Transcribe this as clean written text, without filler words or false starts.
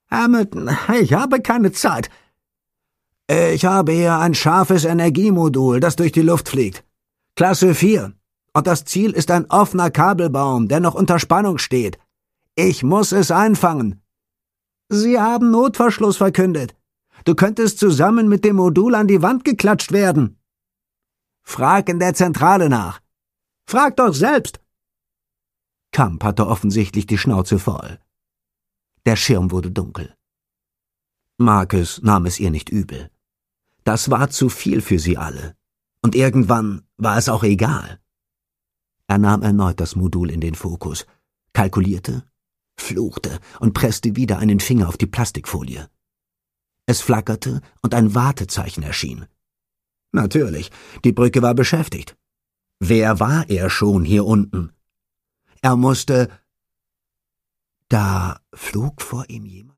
Hamilton, ich habe keine Zeit. Ich habe hier ein scharfes Energiemodul, das durch die Luft fliegt. Klasse 4. Und das Ziel ist ein offener Kabelbaum, der noch unter Spannung steht. Ich muss es einfangen. Sie haben Notverschluss verkündet. Du könntest zusammen mit dem Modul an die Wand geklatscht werden. Frag in der Zentrale nach. Frag doch selbst. Camp hatte offensichtlich die Schnauze voll. Der Schirm wurde dunkel. Marcus nahm es ihr nicht übel. Das war zu viel für sie alle. Und irgendwann war es auch egal. Er nahm erneut das Modul in den Fokus, kalkulierte, fluchte und presste wieder einen Finger auf die Plastikfolie. Es flackerte und ein Wartezeichen erschien. Natürlich, die Brücke war beschäftigt. Wer war er schon hier unten? Er musste... Da flog vor ihm jemand.